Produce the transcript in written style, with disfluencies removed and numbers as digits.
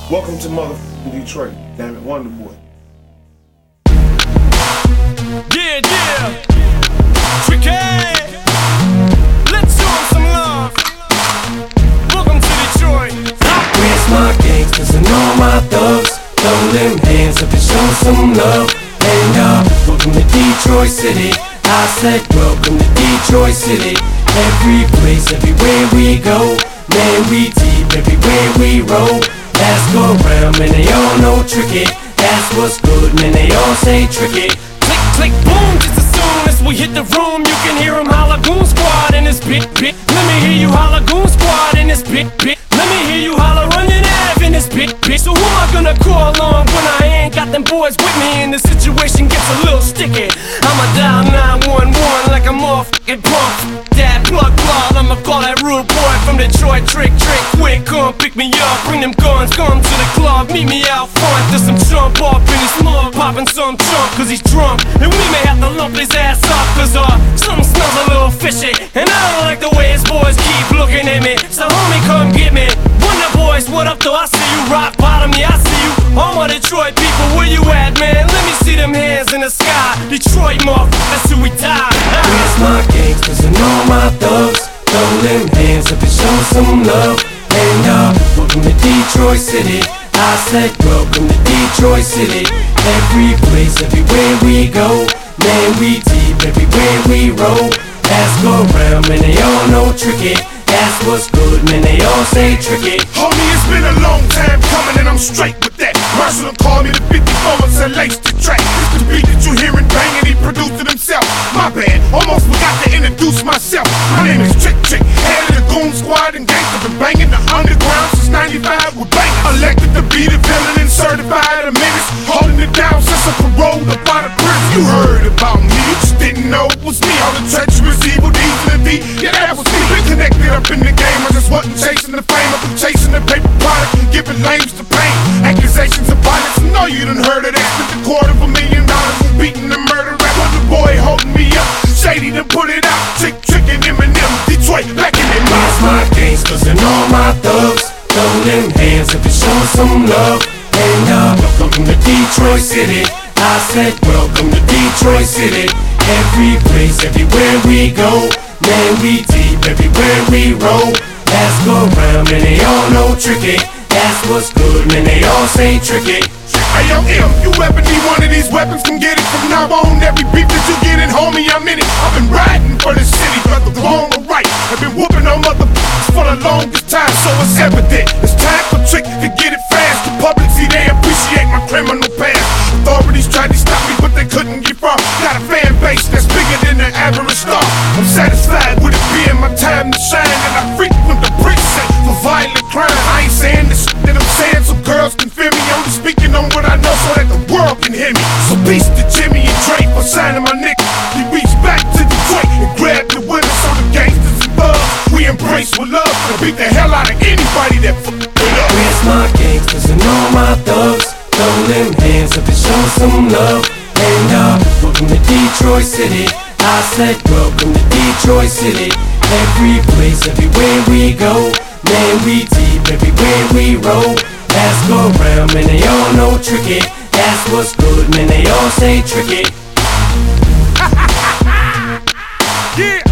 Welcome to motherfucking Detroit. Damn it, Wonder Boy. Yeah, yeah. Tricky. Let's show 'em some love. Welcome to Detroit. Where's my gangsters and all my thugs? Throw them hands up and show some love. And welcome to Detroit City. I said welcome to Detroit City. Every place, everywhere we go. Man, we deep everywhere we roll. Ask around, man, they all know tricky. That's what's good, man, they all say tricky. Click, click, boom, just as soon as we hit the room, you can hear 'em holla Goon Squad in this bit. Let me hear you holla Goon Squad in this bit. Let me hear you holla running Ave in this bit. So who am I gonna call on when I ain't got them boys with me and the situation gets a little sticky? I'ma dial 911 like I'm all fucking pump. That plug, I'ma call that rude boy from Detroit. Trick, quick, come pick me up. Bring them guns, come to the club. Meet me out front, there's some jump up in his mug. Popping some chunk cause he's drunk. And we may have to lump his ass up cause something smells a little fishy. And I don't like the way his boys keep looking at me. So homie, come get me. Wonder Boys, what up though? I see you. Rock bottom, yeah, I see you. All my Detroit people, where you at, man? Let me see them hands in the sky. Detroit, motherfuckers, till we die. Where's my gangsters and all my thugs? Throw them hands up and show some love. And welcome to Detroit City. I said welcome to Detroit City. Every place, everywhere we go. Man, we deep everywhere we roll. Ask around, man, they all know tricky. That's what's good, man, they all say tricky. Homie, it's been a long time coming and I'm straight with that. Marshall called me the 54 and said lace the track. It's the beat that you hearin' bangin', he produced it himself. My bad, almost forgot to introduce myself. My name is Trick, head of the Goon Squad and gangsta been bangin' the underground since 95 with bangin'. Elected to be the villain and certified a menace. Holding it down since I paroled up out of prison. You heard about me, you just didn't know it was me. All the treacherous evil deeds in the D, yeah that was me. Been connected up in the game, I just wasn't chasing the fame. I've been chasing the paper product and giving lames to pain. Accusations of violence, I know you done heard of that. Spent $250,000 beating the murder rap. Wonder Boy holding me up, Shady done put it out. Trick, and Eminem, Detroit back in their Where's my gangsters and all my thugs? Throw them hands up and show some love. And welcome to Detroit City. I said welcome to Detroit City. Every place, everywhere we go. Man, we deep everywhere we roll. Ask around, man, they all know tricky. That's what's good, man, they all say tricky. Hey yo, you ever need one of these weapons, come get it from now on. Every beat that you get in, homie, I'm in it. I've been riding for the city, whether wrong or right. I've been whooping on motherfuckers for the longest time, so it's evident. It's time for Trick to get it fast. The public see they appreciate my criminal past. Authorities tried to stop me, but they couldn't get far. Got a fan base that's bigger than the average star. I'm satisfied with it being my time to shine, and I frequent the precinct for violent crime. I ain't saying the shit that I'm saying so girls can feel me. I'm just speaking on what I know so that the world can hear me. So peace to Jimmy and Dre for signing my nigga. He reached back to Detroit and grabbed the winner, so the gangsters and thugs we embrace with love and beat the hell out of anybody that fuck with us. Where's my gangsters and all my thugs? Throw them hands up and show some love. And welcome to Detroit City. I said welcome to Detroit City. Every place, everywhere we go. Man, we deep everywhere we roll. Ask around, man, they all know tricky. That's what's good, man, they all say tricky. Yeah.